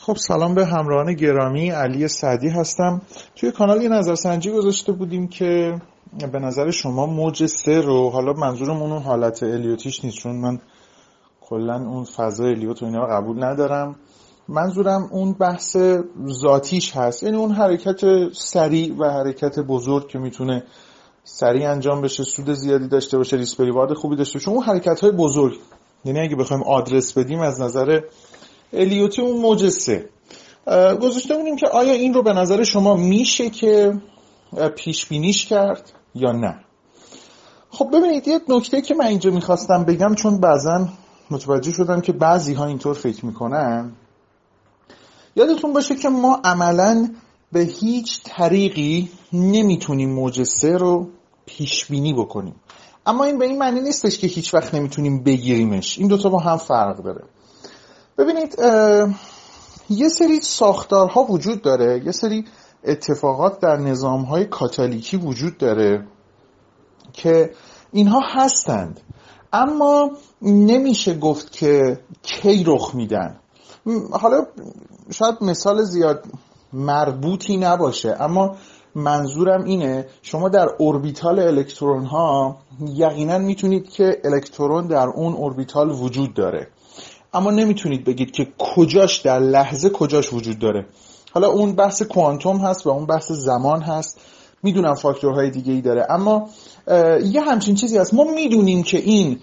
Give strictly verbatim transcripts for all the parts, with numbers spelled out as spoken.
خب سلام به همراهان گرامی، علی سعدی هستم. توی کانال یه نظرسنجی گذاشته بودیم که به نظر شما موج سه رو، حالا منظورمون اون حالت الیوتیش نیست چون من کلا اون فضای الیوت و اینا رو قبول ندارم، منظورم اون بحث ذاتیش هست، یعنی اون حرکت سریع و حرکت بزرگ که میتونه سریع انجام بشه، سود زیادی داشته باشه، ریسک ریوارد خوبی داشته باشه، اون حرکت های بزرگ. یعنی اگه بخوایم آدرس بدیم از نظر الیوتی اون موج سه گذاشته بودیم که آیا این رو به نظر شما میشه که پیش بینیش کرد یا نه. خب ببینید، یه نکته که من اینجا میخواستم بگم، چون بعضن متوجه شدم که بعضی ها اینطور فکر میکنن، یادتون باشه که ما عملاً به هیچ طریقی نمیتونیم موج سه رو پیش بینی بکنیم، اما این به این معنی نیستش که هیچ وقت نمیتونیم بگیریمش. این دوتا با هم فرق داره. ببینید، یه سری ساختارها وجود داره، یه سری اتفاقات در نظامهای کاتالیکی وجود داره که اینها هستند، اما نمیشه گفت که کی رخ میدن. حالا شاید مثال زیاد مربوطی نباشه، اما منظورم اینه شما در اوربیتال الکترون ها یقینا میتونید که الکترون در اون اوربیتال وجود داره، اما نمیتونید بگید که کجاش در لحظه کجاش وجود داره. حالا اون بحث کوانتوم هست و اون بحث زمان هست، میدونم فاکتورهای دیگه ای داره، اما یه همچین چیزی هست. ما میدونیم که این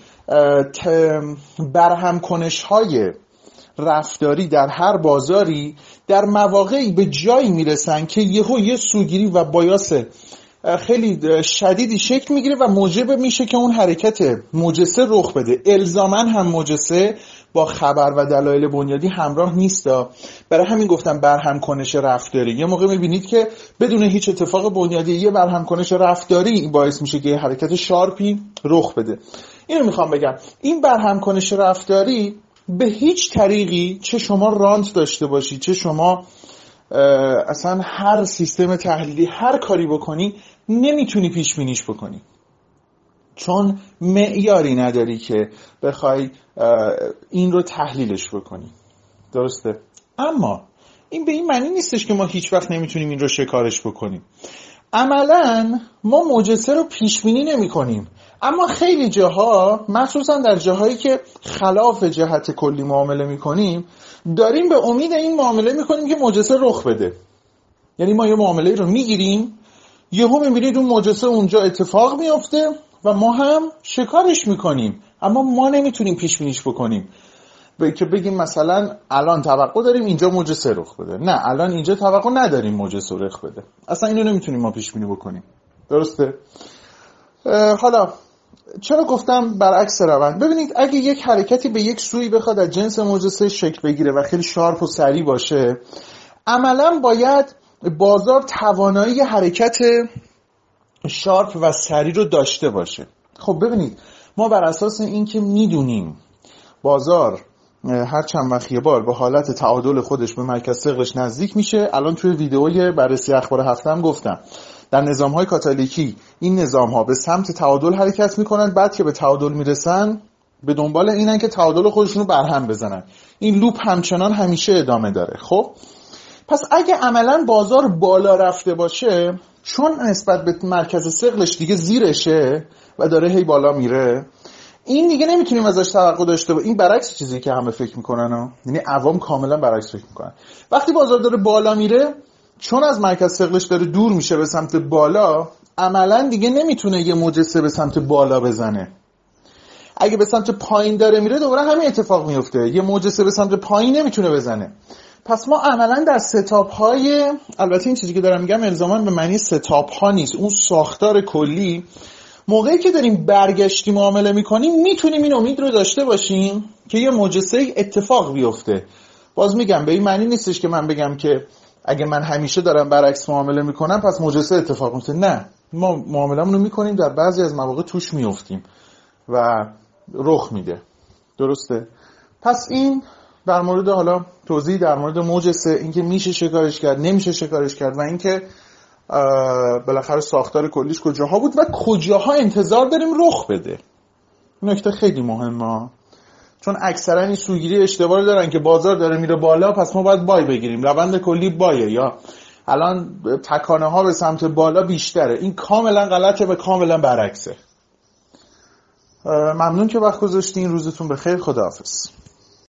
برهم کنش های رفتاری در هر بازاری در مواقعی به جایی میرسن که یهو یه سوگیری و بایاس خیلی شدیدی شکل میگیره و موجب میشه که اون حرکت موج سه رخ بده. الزاماً هم موج سه با خبر و دلایل بنیادی همراه نیستا، برای همین گفتم برهم کنش رفتاری. یه موقع میبینید که بدون هیچ اتفاق بنیادی یه برهم کنش رفتاری باعث میشه که حرکت شارپی رخ بده. اینو میخوام بگم، این برهم کنش رفتاری به هیچ طریقی، چه شما رانت داشته باشی، چه شما اصلا هر سیستم تحلیلی هر کاری بکنی، نمیتونی پیش بینیش بکنی، چون معیاری نداری که بخوای این رو تحلیلش بکنی. درسته؟ اما این به این معنی نیستش که ما هیچ وقت نمیتونیم این رو شکارش بکنیم. عملاً ما موج سه رو پیش بینی نمی کنیم، اما خیلی جاها، مخصوصا در جاهایی که خلاف جهت کلی معامله می کنیم، داریم به امید این معامله می کنیم که موج سه رخ بده. یعنی ما یه معامله رو می گیریم، یهو می‌بینید اون موج سه اونجا اتفاق میفته و ما هم شکارش میکنیم، اما ما نمیتونیم پیش بینیش بکنیم که بگیم مثلا الان توقع داریم اینجا موج سه رخ بده، نه الان اینجا توقع نداریم موج سه رخ بده. اصلا اینو نمیتونیم ما پیش بینی بکنیم. درسته؟ حالا چرا گفتم برعکس روند؟ ببینید، اگه یک حرکتی به یک سوی بخواد از جنس موج سه شکل بگیره و خیلی شارپ و سریع باشه، عملاً باید بازار توانایی حرکت شارپ و سریع رو داشته باشه. خب ببینید، ما بر اساس این که میدونیم بازار هر چند وقت یه بار به حالت تعادل خودش به مرکز ثقلش نزدیک میشه، الان توی ویدئوی بررسی اخبار هفته هم گفتم در نظام‌های کاتالیکی این نظام‌ها به سمت تعادل حرکت میکنن، بعد که به تعادل میرسن به دنبال اینن که تعادل خودشون رو برهم بزنن. این لوپ همچنان همیشه ادامه داره. خب پس اگه عملاً بازار بالا رفته باشه، چون نسبت به مرکز ثقلش دیگه زیرشه و داره هی بالا میره، این دیگه نمیتونیم ازش توقع داشته باشیم. این برعکس چیزی که همه فکر میکنن ها. یعنی عوام کاملا برعکس فکر میکنن. وقتی بازار داره بالا میره، چون از مرکز ثقلش داره دور میشه به سمت بالا، عملاً دیگه نمیتونه یه موج سه به سمت بالا بزنه. اگه به سمت پایین داره میره، دوباره همین اتفاق میفته، یه موج سه به سمت پایین نمیتونه بزنه. پس ما عملاً در ستاپ های، البته این چیزی که دارم میگم الزاماً به معنی ستاپ ها نیست، اون ساختار کلی، موقعی که داریم برگشتی معامله میکنیم میتونیم این امید رو داشته باشیم که یه موج سه اتفاق بیفته. باز میگم به این معنی نیستش که من بگم که اگه من همیشه دارم برعکس معامله میکنم پس موج سه اتفاق میفته. نه، ما معامله‌مون رو میکنیم، در بعضی از مواقع توش میافتیم و رخ میده. درسته؟ پس این در مورد حالا توضیح در مورد موج سه، اینکه میشه شکارش کرد نمیشه شکارش کرد و اینکه بالاخره ساختار کلیش کجاها بود و کجاها انتظار داریم رخ بده. نکته خیلی مهمه، چون اکثرا این سوگیری اشتباهی دارن که بازار داره میره بالا پس ما باید بای بگیریم، روند کلی بایه، یا الان تکانه ها به سمت بالا بیشتره. این کاملا غلطه و کاملا برعکسه. ممنون که وقت گذاشتین. روزتون بخیر. خداحافظ.